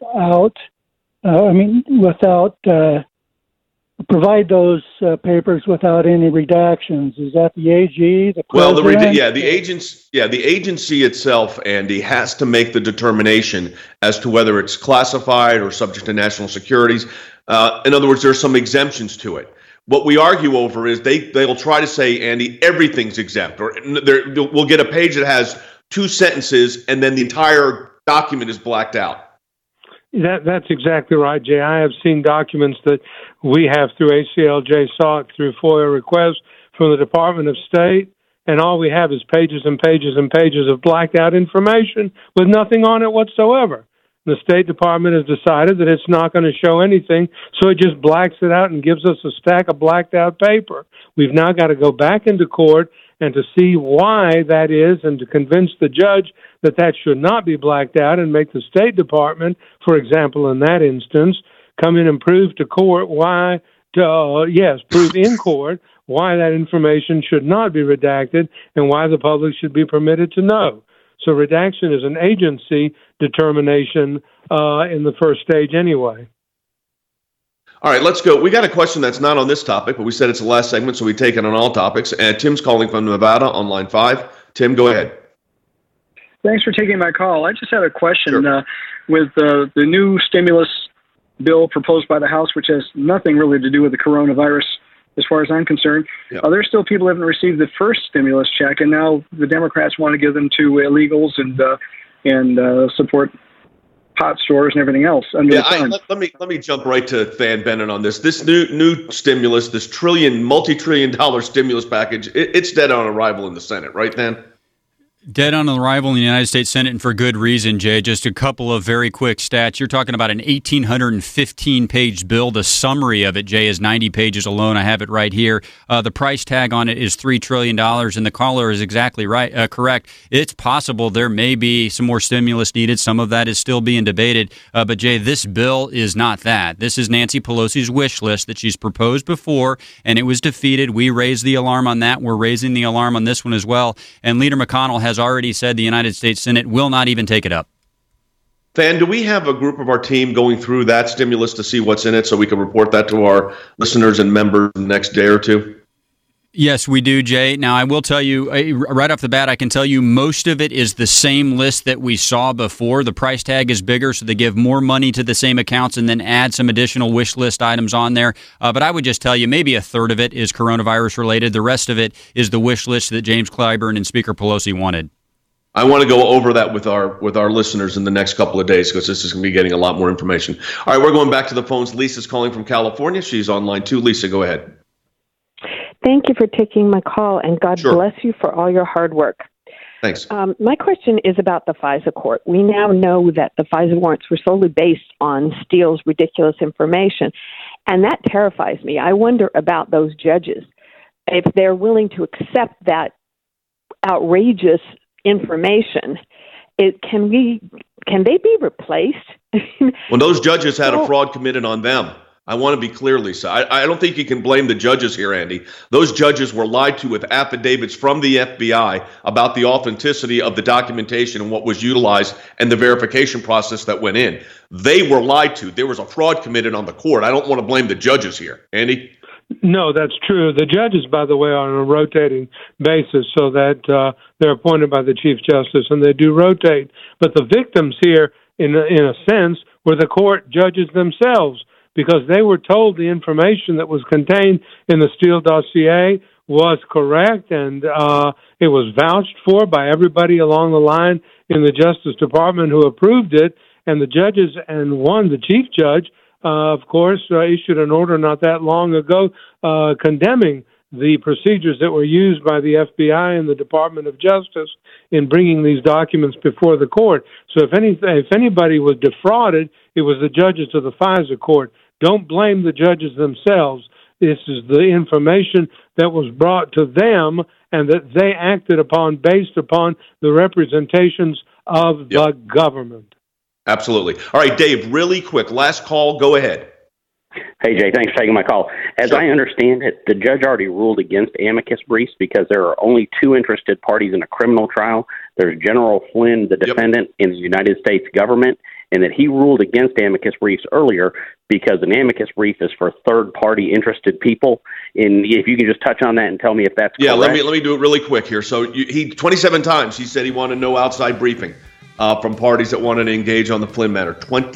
provide those papers without any redactions? Is that the AG, the president? The agency itself, Andy, has to make the determination as to whether it's classified or subject to national securities. In other words, there are some exemptions to it. What we argue over is they'll try to say, Andy, everything's exempt, or we'll get a page that has 2 sentences and then the entire document is blacked out. That's exactly right, Jay. I have seen documents that we have through ACLJ sought through FOIA requests from the Department of State, and all we have is pages and pages and pages of blacked out information with nothing on it whatsoever. The State Department has decided that it's not going to show anything, so it just blacks it out and gives us a stack of blacked out paper. We've now got to go back into court and to see why that is, and to convince the judge that that should not be blacked out, and make the State Department, for example, in that instance, come in and prove to court prove in court why that information should not be redacted and why the public should be permitted to know. So redaction is an agency determination in the first stage anyway. All right, let's go. We got a question that's not on this topic, but we said it's the last segment, so we take it on all topics. And Tim's calling from Nevada on line 5. Tim, go ahead. Thanks for taking my call. I just had a question. Sure. With the new stimulus bill proposed by the House, which has nothing really to do with the coronavirus, as far as I'm concerned. Yep. There are still people who haven't received the first stimulus check, and now the Democrats want to give them to illegals and support pot stores and everything else under the sun. Let me jump right to Than Bennett on this. This new stimulus, this multi-trillion-dollar stimulus package, it's dead on arrival in the Senate, right, Than? Dead on arrival in the United States Senate, and for good reason, Jay. Just a couple of very quick stats. You're talking about an 1,815-page bill. The summary of it, Jay, is 90 pages alone. I have it right here. The price tag on it is $3 trillion, and the caller is exactly right. Correct. It's possible there may be some more stimulus needed. Some of that is still being debated. But, Jay, this bill is not that. This is Nancy Pelosi's wish list that she's proposed before, and it was defeated. We raised the alarm on that. We're raising the alarm on this one as well. And Leader McConnell has already said the United States Senate will not even take it up. Than, do we have a group of our team going through that stimulus to see what's in it so we can report that to our listeners and members the next day or two? Yes, we do, Jay. Now, I will tell you, right off the bat, I can tell you most of it is the same list that we saw before. The price tag is bigger, so they give more money to the same accounts and then add some additional wish list items on there. But I would just tell you maybe a third of it is coronavirus related. The rest of it is the wish list that James Clyburn and Speaker Pelosi wanted. I want to go over that with our listeners in the next couple of days because this is going to be getting a lot more information. All right, we're going back to the phones. Lisa's calling from California. She's on line 2. Lisa, go ahead. Thank you for taking my call, and God bless you for all your hard work. Thanks. My question is about the FISA court. We now know that the FISA warrants were solely based on Steele's ridiculous information, and that terrifies me. I wonder about those judges, if they're willing to accept that outrageous information. Can they be replaced? Well, those judges had a fraud committed on them. I want to be clear, Lisa. I don't think you can blame the judges here, Andy. Those judges were lied to with affidavits from the FBI about the authenticity of the documentation and what was utilized and the verification process that went in. They were lied to. There was a fraud committed on the court. I don't want to blame the judges here. Andy? No, that's true. The judges, by the way, are on a rotating basis so that they're appointed by the Chief Justice, and they do rotate. But the victims here, in a sense, were the court judges themselves, because they were told the information that was contained in the Steele dossier was correct, and it was vouched for by everybody along the line in the Justice Department who approved it, and the judges, and the chief judge, of course, issued an order not that long ago condemning the procedures that were used by the FBI and the Department of Justice in bringing these documents before the court. So if anybody was defrauded, it was the judges of the FISA court. Don't blame the judges themselves. This is the information that was brought to them and that they acted upon based upon the representations of the government. Absolutely. All right, Dave, really quick, last call, go ahead. Hey, Jay, thanks for taking my call. As I understand it, the judge already ruled against amicus briefs because there are only two interested parties in a criminal trial. There's General Flynn, the defendant, in the United States government, and that he ruled against amicus briefs earlier because an amicus brief is for third-party interested people. And if you can just touch on that and tell me if that's correct. Let me do it really quick here. So he 27 times he said he wanted no outside briefing from parties that wanted to engage on the Flynn matter.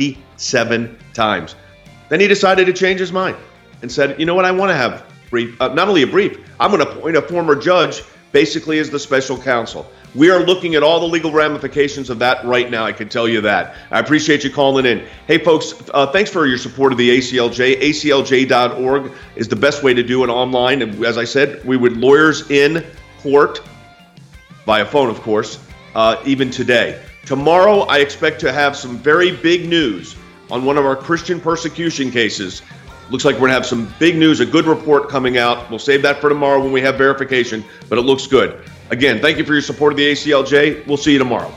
27 times. Then he decided to change his mind and said, you know what, I want to have not only a brief, I'm going to appoint a former judge basically as the special counsel. We are looking at all the legal ramifications of that right now, I can tell you that. I appreciate you calling in. Hey, folks, thanks for your support of the ACLJ. ACLJ.org is the best way to do it online. And as I said, we would lawyers in court, via phone, of course, even today. Tomorrow, I expect to have some very big news on one of our Christian persecution cases. Looks like we're going to have some big news, a good report coming out. We'll save that for tomorrow when we have verification, but it looks good. Again, thank you for your support of the ACLJ. We'll see you tomorrow.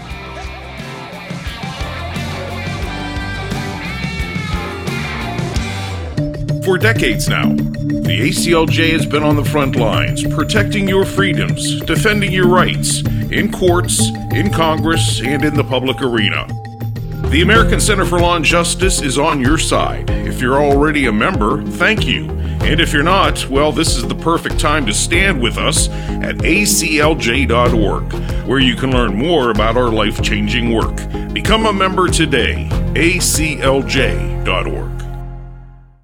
For decades now, the ACLJ has been on the front lines, protecting your freedoms, defending your rights, in courts, in Congress, and in the public arena. The American Center for Law and Justice is on your side. If you're already a member, thank you. And if you're not, well, this is the perfect time to stand with us at aclj.org, where you can learn more about our life-changing work. Become a member today, aclj.org.